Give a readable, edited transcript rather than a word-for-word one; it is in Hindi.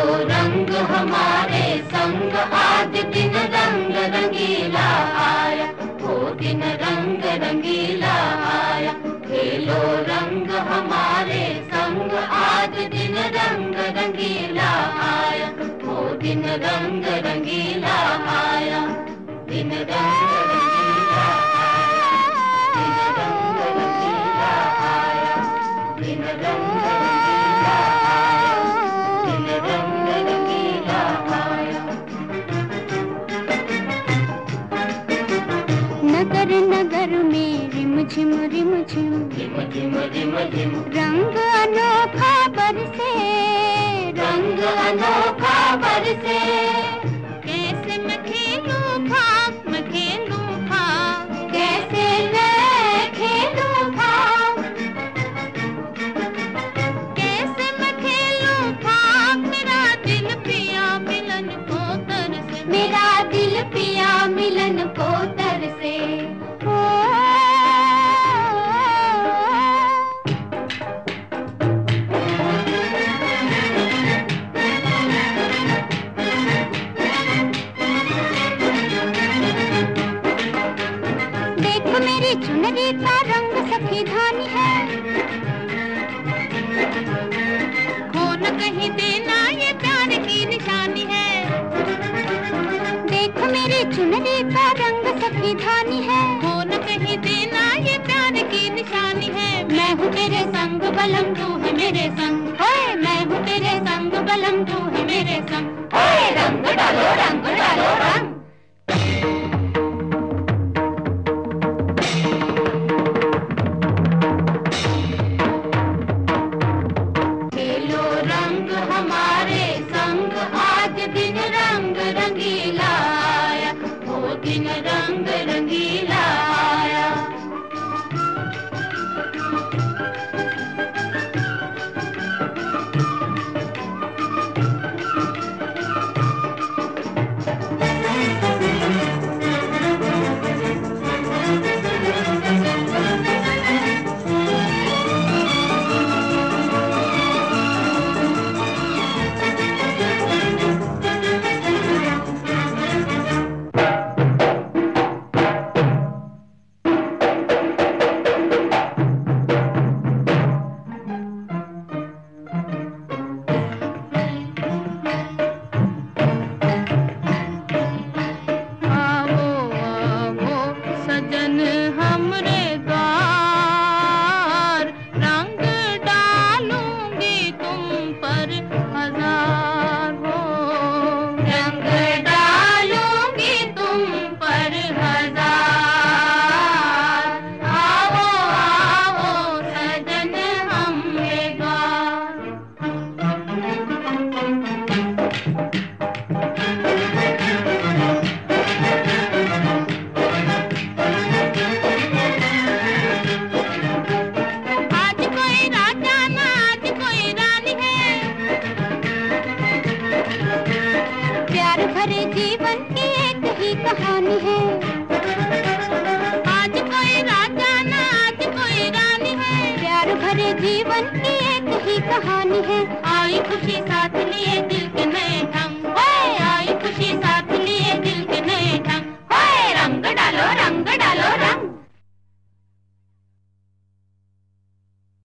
रंग हमारे संग आज दिन रंग रंगीला आया, वो दिन रंग रंगीला आया। खेलो रंग हमारे संग आज दिन रंग रंगीला आया, वो दिन रंग रंगीला आया। दिन रंग रंगीला आया, दिन रंग रंगीला आया, दिन रंग रंगीला आया, दिन रंग रंगीला आया। नगर नगर में रिम झिम रिम झिम रिम झिम रंग अनोखा बरसे, रंग अनोखा बरसे। कैसे मैं खेलूं भाग, मैं खेलूं भाग, कैसे मैं खेलूं भाग, कैसे मैं खेलूं भाग। मेरा दिल पिया मिलन को तरसे, मेरा दिल पिया मिलन को तरसे। मेरी चुनरी का रंग सखी धानी है, खो न कहीं देना ये प्यार की निशानी है। देख मेरी चुनरी का रंग सखी धानी है, खो न कहीं देना ये प्यार की निशानी है। मैं हूँ तेरे संग बलम तू है मेरे संग, ओए मैं हूँ तेरे संग बलम तू है मेरे संग। ओए रंग डालो रंग डालो रंग। हमारे संग आज दिन रंग रंगीला आया, वो दिन रंग रंगीला आया। भरे जीवन की एक ही कहानी है, आज कोई राजा ना आज कोई रानी है। प्यार भरे जीवन की एक ही कहानी है, आई खुशी साथ लिए दिल के